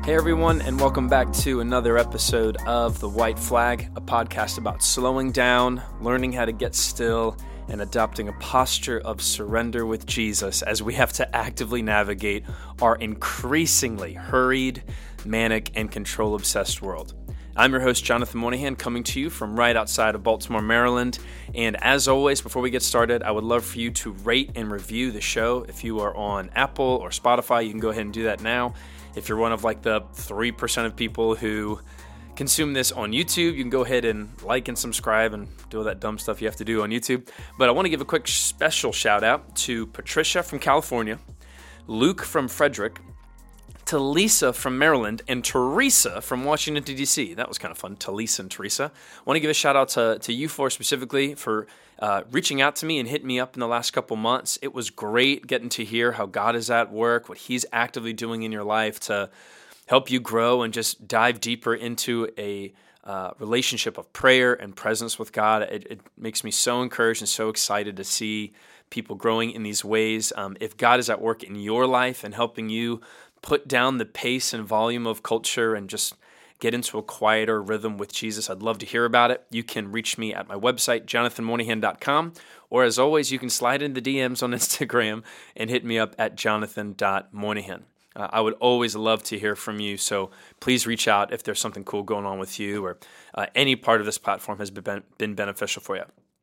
Hey everyone, and welcome back to another episode of The White Flag, a podcast about slowing down, learning how to get still, and adopting a posture of surrender with Jesus as we have to actively navigate our increasingly hurried, manic, and control-obsessed world. I'm your host, Jonathan Moynihan, coming to you from right outside of Baltimore, Maryland. And as always, before we get started, I would love for you to rate and review the show. If you are on Apple or Spotify, you can go ahead and do that now. If you're one of like the 3% of people who consume this on YouTube, you can go ahead and like and subscribe and do all that dumb stuff you have to do on YouTube. But I want to give a quick special shout out to Patricia from California, Luke from Frederick, to Lisa from Maryland, and Teresa from Washington, D.C. That was kind of fun, Talisa and Teresa. I want to give a shout out to you four specifically for reaching out to me and hitting me up in the last couple months. It was great getting to hear how God is at work, what He's actively doing in your life to help you grow and just dive deeper into a relationship of prayer and presence with God. It makes me so encouraged and so excited to see people growing in these ways. If God is at work in your life and helping you put down the pace and volume of culture and just get into a quieter rhythm with Jesus, I'd love to hear about it. You can reach me at my website, jonathanmoynihan.com, or as always, you can slide in the DMs on Instagram and hit me up at jonathan.moynihan. I would always love to hear from you, so please reach out if there's something cool going on with you or any part of this platform has been beneficial for you.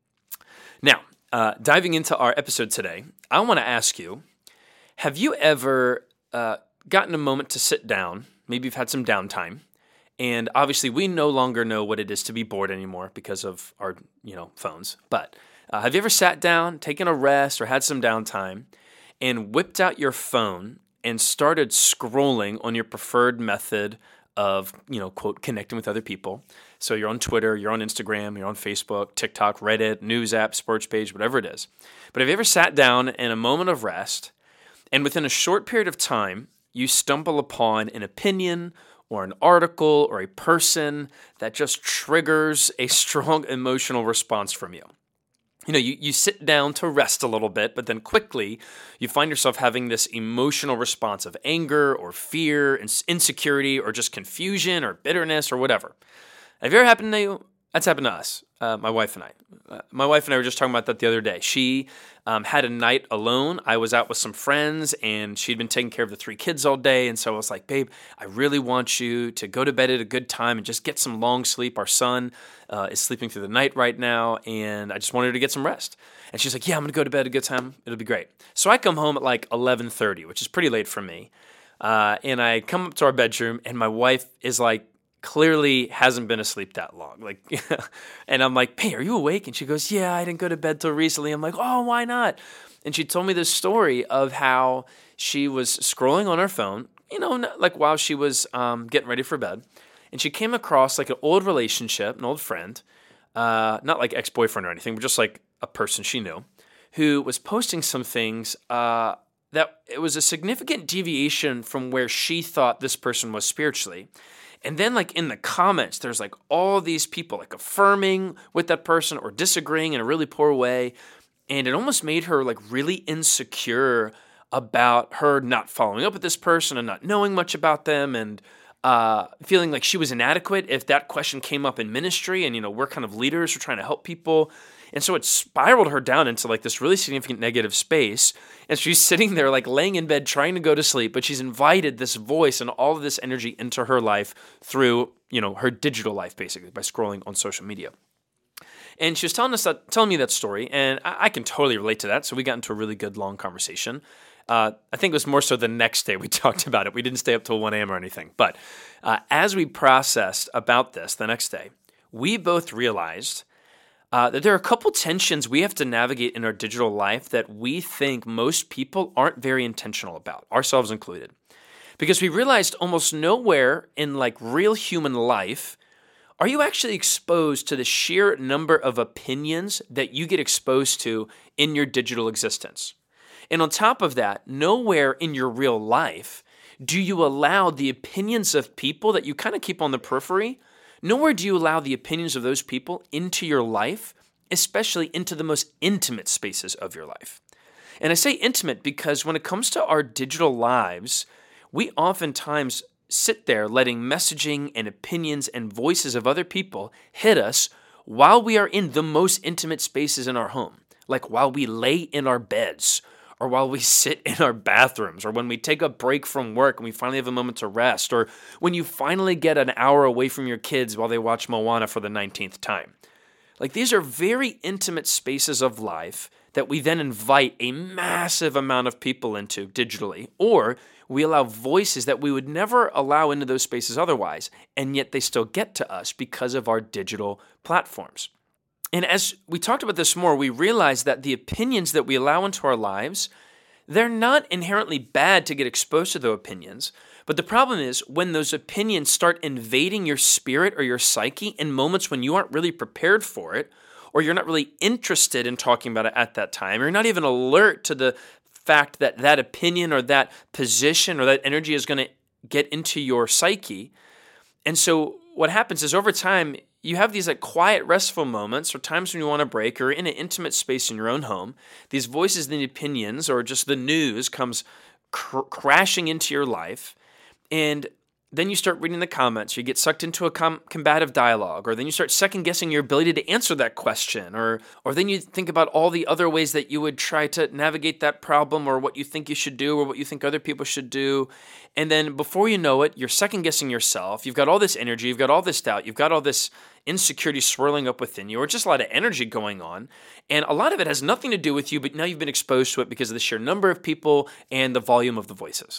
Now, diving into our episode today, I want to ask you, have you ever gotten a moment to sit down, maybe you've had some downtime, and obviously we no longer know what it is to be bored anymore because of our phones, but have you ever sat down, taken a rest, or had some downtime, and whipped out your phone and started scrolling on your preferred method of, quote, connecting with other people? So you're on Twitter, you're on Instagram, you're on Facebook, TikTok, Reddit, news app, sports page, whatever it is. But have you ever sat down in a moment of rest, and within a short period of time, you stumble upon an opinion or an article or a person that just triggers a strong emotional response from you? You sit down to rest a little bit, but then quickly you find yourself having this emotional response of anger or fear, insecurity, or just confusion or bitterness or whatever. Have you ever happened to you? That's happened to us, my wife and I. My wife and I were just talking about that the other day. She had a night alone. I was out with some friends, and she'd been taking care of the 3 kids all day. And so I was like, babe, I really want you to go to bed at a good time and just get some long sleep. Our son is sleeping through the night right now, and I just wanted her to get some rest. And she's like, yeah, I'm going to go to bed at a good time. It'll be great. So I come home at like 11:30, which is pretty late for me. And I come up to our bedroom, and my wife is like, clearly hasn't been asleep that long. And I'm like, hey, are you awake? And she goes, yeah, I didn't go to bed till recently. I'm like, oh, why not? And she told me this story of how she was scrolling on her phone, while she was getting ready for bed. And she came across like an old relationship, an old friend, not like ex-boyfriend or anything, but just like a person she knew, who was posting some things that it was a significant deviation from where she thought this person was spiritually. And then in the comments, there's all these people affirming with that person or disagreeing in a really poor way. And it almost made her really insecure about her not following up with this person and not knowing much about them and feeling like she was inadequate if that question came up in ministry. And, we're kind of leaders, we're trying to help people. And so it spiraled her down into this really significant negative space. And she's sitting there laying in bed trying to go to sleep, but she's invited this voice and all of this energy into her life through, her digital life basically by scrolling on social media. And she was telling me that story, and I can totally relate to that. So we got into a really good long conversation. I think it was more so the next day we talked about it. We didn't stay up till 1 a.m. or anything. But as we processed about this the next day, we both realized that there are a couple tensions we have to navigate in our digital life that we think most people aren't very intentional about, ourselves included. Because we realized almost nowhere in real human life are you actually exposed to the sheer number of opinions that you get exposed to in your digital existence. And on top of that, nowhere in your real life do you allow the opinions of people that you kind of keep on the periphery. Nowhere do you allow the opinions of those people into your life, especially into the most intimate spaces of your life. And I say intimate because when it comes to our digital lives, we oftentimes sit there letting messaging and opinions and voices of other people hit us while we are in the most intimate spaces in our home, like while we lay in our beds, or while we sit in our bathrooms, or when we take a break from work and we finally have a moment to rest, or when you finally get an hour away from your kids while they watch Moana for the 19th time. Like, these are very intimate spaces of life that we then invite a massive amount of people into digitally, or we allow voices that we would never allow into those spaces otherwise, and yet they still get to us because of our digital platforms. And as we talked about this more, we realized that the opinions that we allow into our lives, they're not inherently bad to get exposed to those opinions. But the problem is when those opinions start invading your spirit or your psyche in moments when you aren't really prepared for it, or you're not really interested in talking about it at that time, or you're not even alert to the fact that that opinion or that position or that energy is going to get into your psyche. And so what happens is over time, you have these like quiet, restful moments or times when you want to break or in an intimate space in your own home. These voices and the opinions or just the news comes crashing into your life. And then you start reading the comments, you get sucked into a combative dialogue, or then you start second-guessing your ability to answer that question, or then you think about all the other ways that you would try to navigate that problem, or what you think you should do, or what you think other people should do. And then before you know it, you're second-guessing yourself. You've got all this energy, you've got all this doubt, you've got all this insecurity swirling up within you, or just a lot of energy going on. And a lot of it has nothing to do with you, but now you've been exposed to it because of the sheer number of people and the volume of the voices.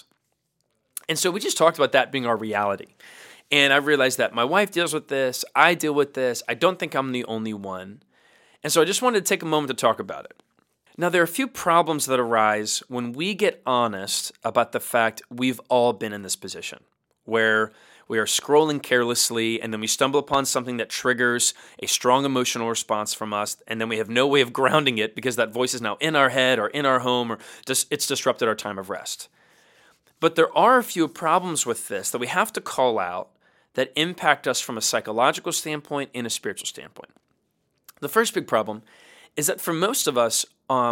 And so we just talked about that being our reality. And I realized that my wife deals with this, I deal with this, I don't think I'm the only one. And so I just wanted to take a moment to talk about it. Now, there are a few problems that arise when we get honest about the fact we've all been in this position, where we are scrolling carelessly and then we stumble upon something that triggers a strong emotional response from us, and then we have no way of grounding it because that voice is now in our head or in our home, or just it's disrupted our time of rest. But there are a few problems with this that we have to call out that impact us from a psychological standpoint and a spiritual standpoint. The first big problem is that for most of us,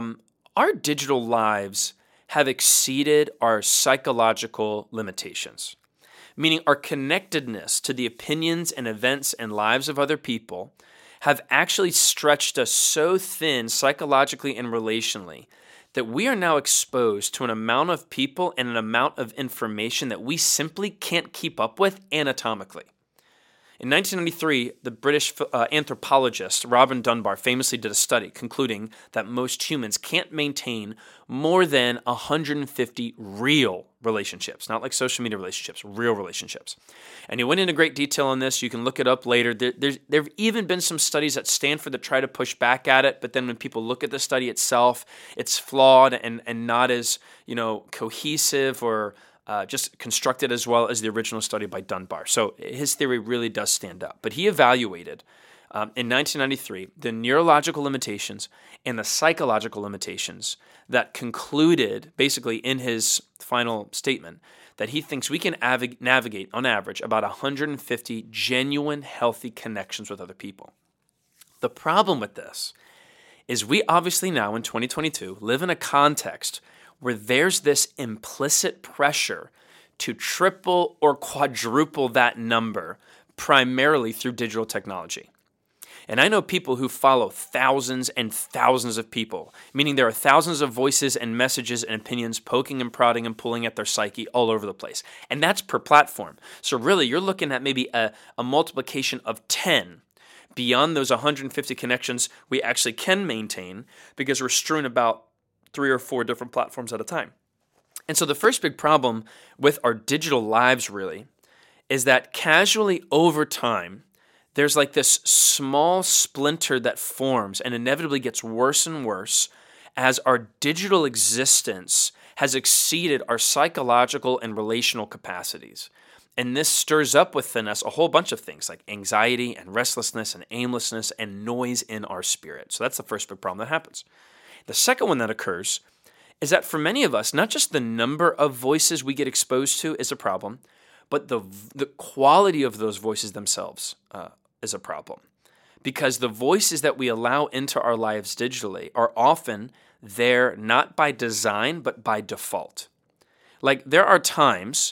our digital lives have exceeded our psychological limitations, meaning our connectedness to the opinions and events and lives of other people have actually stretched us so thin psychologically and relationally that we are now exposed to an amount of people and an amount of information that we simply can't keep up with anatomically. In 1993, the British anthropologist Robin Dunbar famously did a study concluding that most humans can't maintain more than 150 real relationships, not like social media relationships, real relationships. And he went into great detail on this. You can look it up later. There have even been some studies at Stanford that try to push back at it, but then when people look at the study itself, it's flawed and not as cohesive or just constructed as well as the original study by Dunbar. So his theory really does stand up. But he evaluated in 1993 the neurological limitations and the psychological limitations that concluded basically in his final statement that he thinks we can navigate on average about 150 genuine healthy connections with other people. The problem with this is we obviously now in 2022 live in a context where there's this implicit pressure to triple or quadruple that number primarily through digital technology. And I know people who follow thousands and thousands of people, meaning there are thousands of voices and messages and opinions poking and prodding and pulling at their psyche all over the place. And that's per platform. So really, you're looking at maybe a multiplication of 10 beyond those 150 connections we actually can maintain because we're strewn about 3 or 4 different platforms at a time. And so the first big problem with our digital lives really is that casually over time, there's like this small splinter that forms and inevitably gets worse and worse as our digital existence has exceeded our psychological and relational capacities. And this stirs up within us a whole bunch of things like anxiety and restlessness and aimlessness and noise in our spirit. So that's the first big problem that happens. The second one that occurs is that for many of us, not just the number of voices we get exposed to is a problem, but the quality of those voices themselves is a problem. Because the voices that we allow into our lives digitally are often there not by design, but by default. Like there are times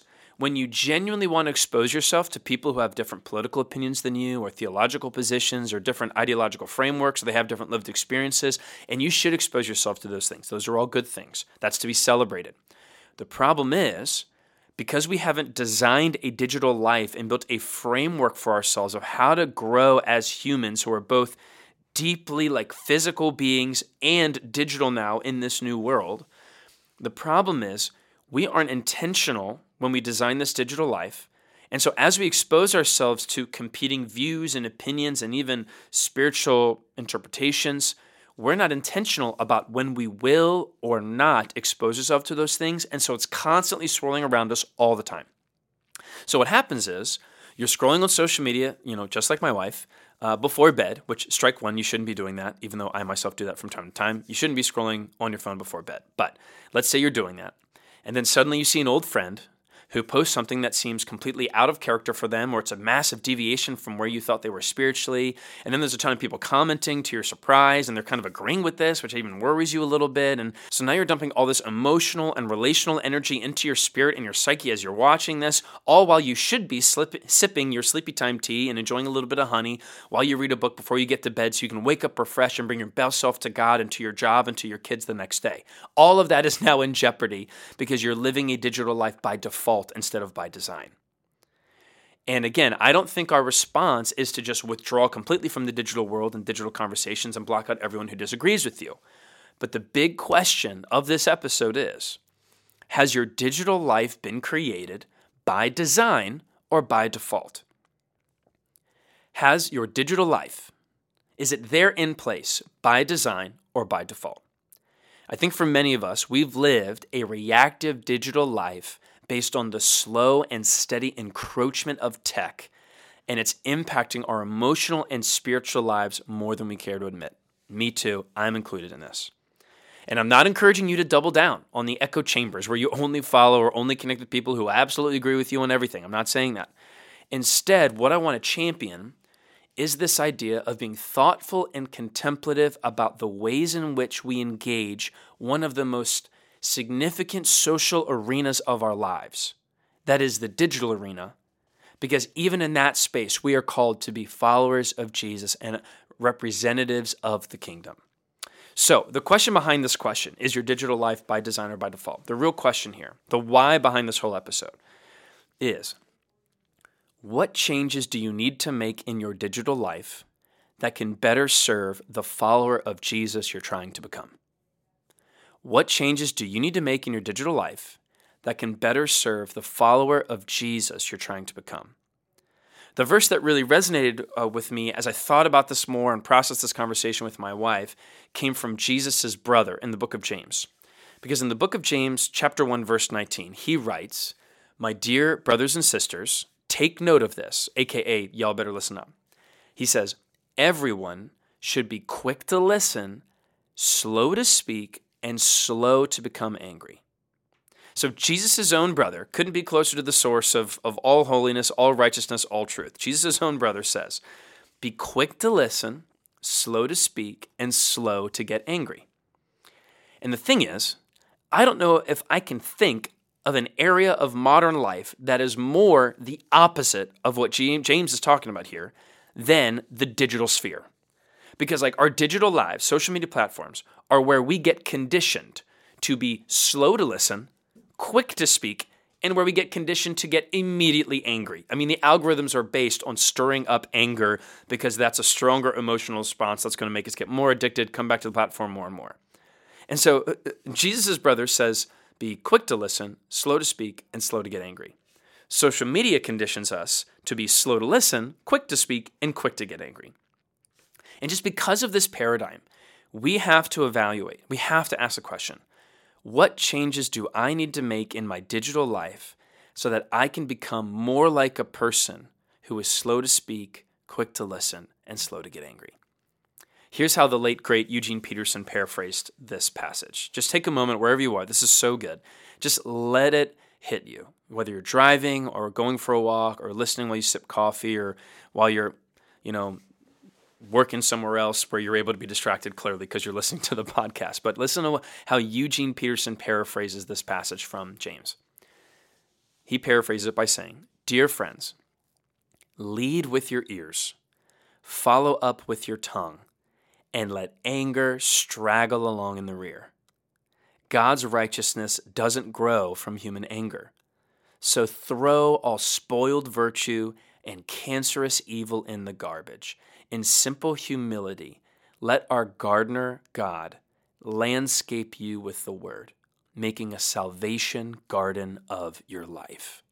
When you genuinely want to expose yourself to people who have different political opinions than you, or theological positions, or different ideological frameworks, or they have different lived experiences, and you should expose yourself to those things. Those are all good things. That's to be celebrated. The problem is, because we haven't designed a digital life and built a framework for ourselves of how to grow as humans who are both deeply like physical beings and digital now in this new world, the problem is we aren't intentional when we design this digital life. And so as we expose ourselves to competing views and opinions and even spiritual interpretations, we're not intentional about when we will or not expose ourselves to those things. And so it's constantly swirling around us all the time. So what happens is you're scrolling on social media, just like my wife, before bed, which strike one, you shouldn't be doing that, even though I myself do that from time to time. You shouldn't be scrolling on your phone before bed. But let's say you're doing that. And then suddenly you see an old friend who posts something that seems completely out of character for them, or it's a massive deviation from where you thought they were spiritually. And then there's a ton of people commenting to your surprise, and they're kind of agreeing with this, which even worries you a little bit. And so now you're dumping all this emotional and relational energy into your spirit and your psyche as you're watching this, all while you should be sipping your sleepy time tea and enjoying a little bit of honey while you read a book before you get to bed so you can wake up refreshed and bring your best self to God and to your job and to your kids the next day. All of that is now in jeopardy because you're living a digital life by default instead of by design. And again, I don't think our response is to just withdraw completely from the digital world and digital conversations and block out everyone who disagrees with you. But the big question of this episode is, has your digital life been created by design or by default? Has your digital life, is it there in place by design or by default? I think for many of us, we've lived a reactive digital life based on the slow and steady encroachment of tech, and it's impacting our emotional and spiritual lives more than we care to admit. Me too, I'm included in this. And I'm not encouraging you to double down on the echo chambers where you only follow or only connect with people who absolutely agree with you on everything. I'm not saying that. Instead, what I want to champion is this idea of being thoughtful and contemplative about the ways in which we engage one of the most significant social arenas of our lives. That is the digital arena, because even in that space, we are called to be followers of Jesus and representatives of the kingdom. So the question behind this question, is your digital life by design or by default? The real question here, the why behind this whole episode is, what changes do you need to make in your digital life that can better serve the follower of Jesus you're trying to become? What changes do you need to make in your digital life that can better serve the follower of Jesus you're trying to become? The verse that really resonated with me as I thought about this more and processed this conversation with my wife came from Jesus' brother in the book of James. Because in the book of James, chapter 1, verse 19, he writes, "My dear brothers and sisters, take note of this," aka, y'all better listen up. He says, "Everyone should be quick to listen, slow to speak, and slow to become angry." So Jesus' own brother couldn't be closer to the source of all holiness, all righteousness, all truth. Jesus' own brother says, be quick to listen, slow to speak, and slow to get angry. And the thing is, I don't know if I can think of an area of modern life that is more the opposite of what James is talking about here than the digital sphere. Because like our digital lives, social media platforms, are where we get conditioned to be slow to listen, quick to speak, and where we get conditioned to get immediately angry. I mean, the algorithms are based on stirring up anger because that's a stronger emotional response that's going to make us get more addicted, come back to the platform more and more. And so Jesus' brother says, be quick to listen, slow to speak, and slow to get angry. Social media conditions us to be slow to listen, quick to speak, and quick to get angry. And just because of this paradigm, we have to evaluate, we have to ask the question, what changes do I need to make in my digital life so that I can become more like a person who is slow to speak, quick to listen, and slow to get angry? Here's how the late, great Eugene Peterson paraphrased this passage. Just take a moment wherever you are. This is so good. Just let it hit you, whether you're driving or going for a walk or listening while you sip coffee or while you're, working somewhere else where you're able to be distracted clearly because you're listening to the podcast. But listen to how Eugene Peterson paraphrases this passage from James. He paraphrases it by saying, "Dear friends, lead with your ears, follow up with your tongue, and let anger straggle along in the rear. God's righteousness doesn't grow from human anger. So throw all spoiled virtue and cancerous evil in the garbage. In simple humility, let our gardener God landscape you with the word, making a salvation garden of your life."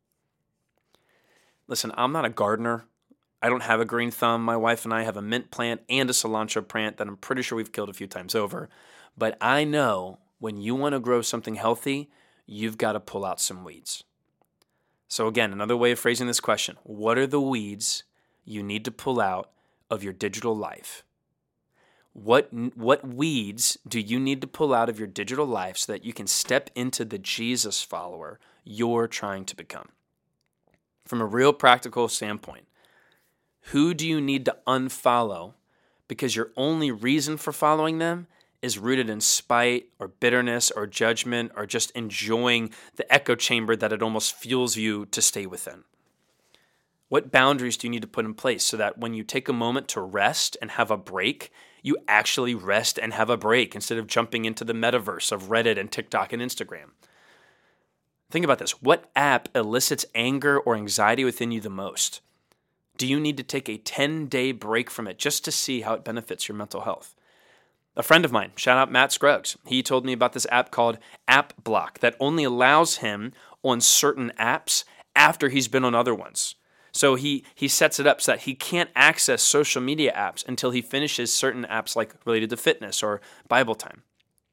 Listen, I'm not a gardener. I don't have a green thumb. My wife and I have a mint plant and a cilantro plant that I'm pretty sure we've killed a few times over. But I know when you want to grow something healthy, you've got to pull out some weeds. So again, another way of phrasing this question: what are the weeds you need to pull out of your digital life? What weeds do you need to pull out of your digital life so that you can step into the Jesus follower you're trying to become? From a real practical standpoint, who do you need to unfollow because your only reason for following them is rooted in spite or bitterness or judgment or just enjoying the echo chamber that it almost fuels you to stay within? What boundaries do you need to put in place so that when you take a moment to rest and have a break, you actually rest and have a break instead of jumping into the metaverse of Reddit and TikTok and Instagram? Think about this. What app elicits anger or anxiety within you the most? Do you need to take a 10-day break from it just to see how it benefits your mental health? A friend of mine, shout out Matt Scruggs, he told me about this app called App Block that only allows him on certain apps after he's been on other ones. So he sets it up so that he can't access social media apps until he finishes certain apps like related to fitness or Bible time.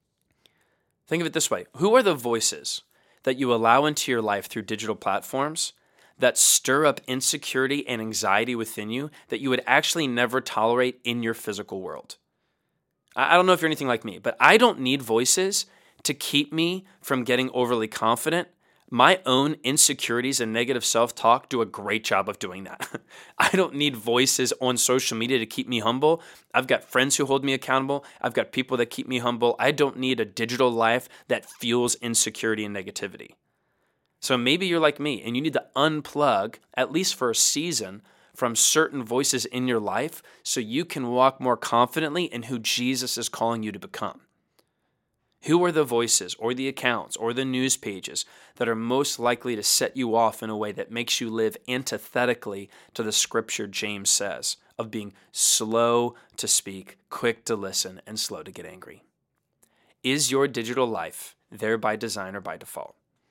Think of it this way. Who are the voices that you allow into your life through digital platforms that stir up insecurity and anxiety within you that you would actually never tolerate in your physical world? I don't know if you're anything like me, but I don't need voices to keep me from getting overly confident. My own insecurities and negative self-talk do a great job of doing that. I don't need voices on social media to keep me humble. I've got friends who hold me accountable. I've got people that keep me humble. I don't need a digital life that fuels insecurity and negativity. So maybe you're like me and you need to unplug, at least for a season, from certain voices in your life so you can walk more confidently in who Jesus is calling you to become. Who are the voices or the accounts or the news pages that are most likely to set you off in a way that makes you live antithetically to the scripture James says of being slow to speak, quick to listen, and slow to get angry? Is your digital life there by design or by default?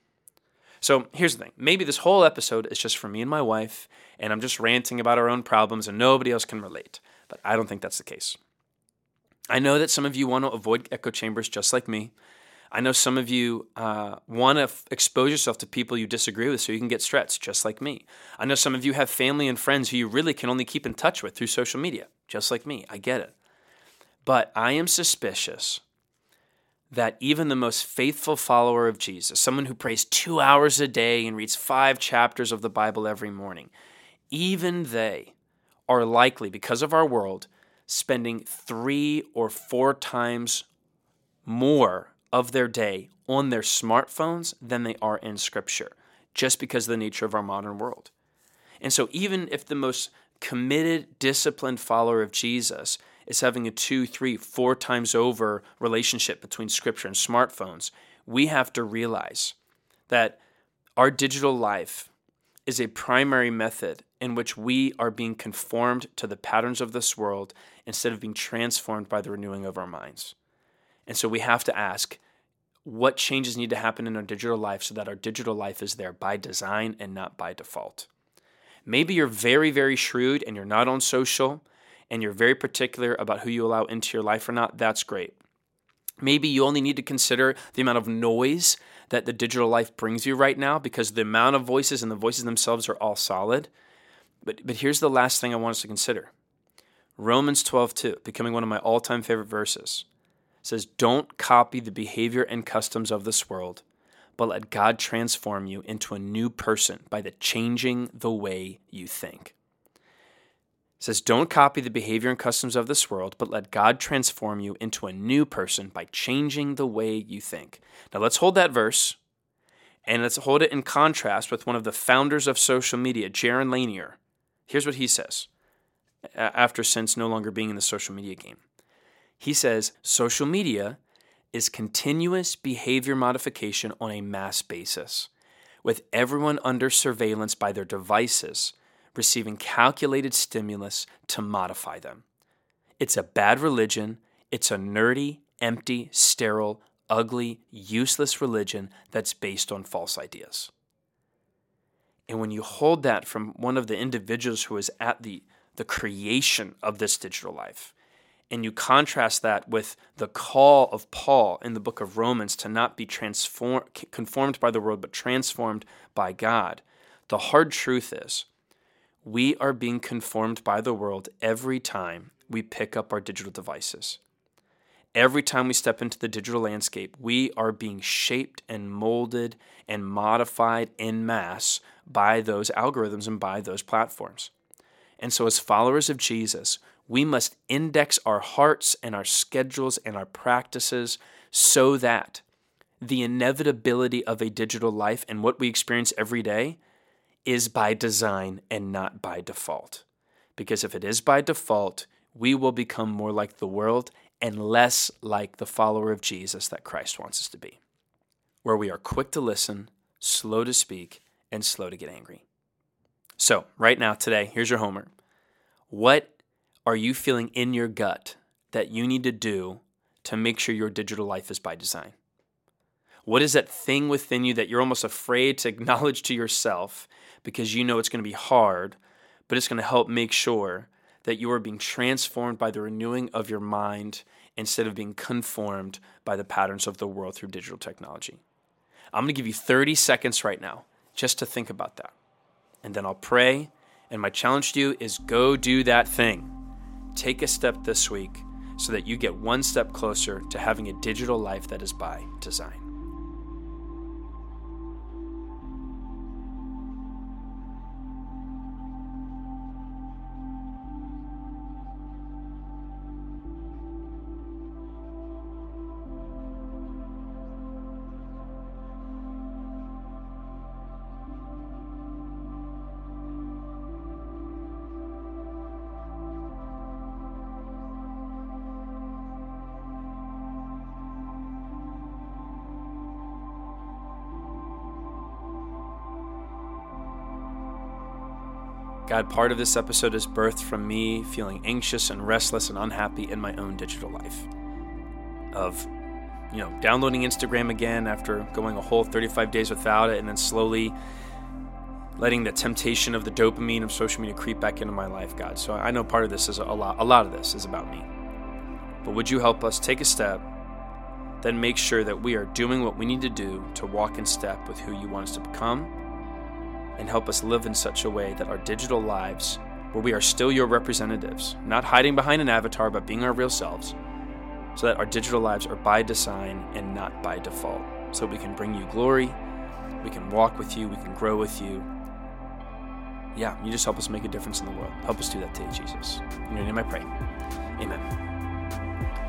So here's the thing. Maybe this whole episode is just for me and my wife, and I'm just ranting about our own problems and nobody else can relate. But I don't think that's the case. I know that some of you want to avoid echo chambers just like me. I know some of you want to expose yourself to people you disagree with so you can get stretched just like me. I know some of you have family and friends who you really can only keep in touch with through social media just like me. I get it. But I am suspicious that even the most faithful follower of Jesus, someone who prays 2 hours a day and reads 5 chapters of the Bible every morning, even they are likely, because of our world, spending 3 or 4 times more of their day on their smartphones than they are in Scripture, just because of the nature of our modern world. And so even if the most committed, disciplined follower of Jesus is having a 2, 3, 4 times over relationship between Scripture and smartphones, we have to realize that our digital life is a primary method in which we are being conformed to the patterns of this world instead of being transformed by the renewing of our minds. And so we have to ask, what changes need to happen in our digital life so that our digital life is there by design and not by default? Maybe you're very, very shrewd and you're not on social and you're very particular about who you allow into your life or not. That's great. Maybe you only need to consider the amount of noise that the digital life brings you right now because the amount of voices and the voices themselves are all solid. But here's the last thing I want us to consider. Romans 12:2, becoming one of my all-time favorite verses, says, "Don't copy the behavior and customs of this world, but let God transform you into a new person by the changing the way you think." It says, don't copy the behavior and customs of this world, but let God transform you into a new person by changing the way you think. Now let's hold that verse And let's hold it in contrast with one of the founders of social media, Jaron Lanier. Here's what he says, after since no longer being in the social media game. He says, social media is continuous behavior modification on a mass basis, with everyone under surveillance by their devices, receiving calculated stimulus to modify them. It's a bad religion. It's a nerdy, empty, sterile, ugly, useless religion that's based on false ideas. And when you hold that from one of the individuals who is at the creation of this digital life, and you contrast that with the call of Paul in the book of Romans to not be conformed by the world, but transformed by God, the hard truth is we are being conformed by the world every time we pick up our digital devices. Every time we step into the digital landscape, we are being shaped and molded and modified en masse by those algorithms and by those platforms. And so as followers of Jesus, we must index our hearts and our schedules and our practices so that the inevitability of a digital life and what we experience every day is by design and not by default. Because if it is by default, we will become more like the world and less like the follower of Jesus that Christ wants us to be, where we are quick to listen, slow to speak, and slow to get angry. So, right now, today, here's your homework. What are you feeling in your gut that you need to do to make sure your digital life is by design? What is that thing within you that you're almost afraid to acknowledge to yourself because you know it's going to be hard, but it's going to help make sure that you are being transformed by the renewing of your mind instead of being conformed by the patterns of the world through digital technology? I'm going to give you 30 seconds right now just to think about that. And then I'll pray, and my challenge to you is go do that thing. Take a step this week so that you get one step closer to having a digital life that is by design. God, part of this episode is birthed from me feeling anxious and restless and unhappy in my own digital life. Of, downloading Instagram again after going a whole 35 days without it, and then slowly letting the temptation of the dopamine of social media creep back into my life, God. So I know part of this is a lot of this is about me. But would you help us take a step, then make sure that we are doing what we need to do to walk in step with who you want us to become, and help us live in such a way that our digital lives, where we are still your representatives, not hiding behind an avatar, but being our real selves, so that our digital lives are by design and not by default, so we can bring you glory, we can walk with you, we can grow with you. Yeah, you just help us make a difference in the world. Help us do that today, Jesus. In your name I pray. Amen.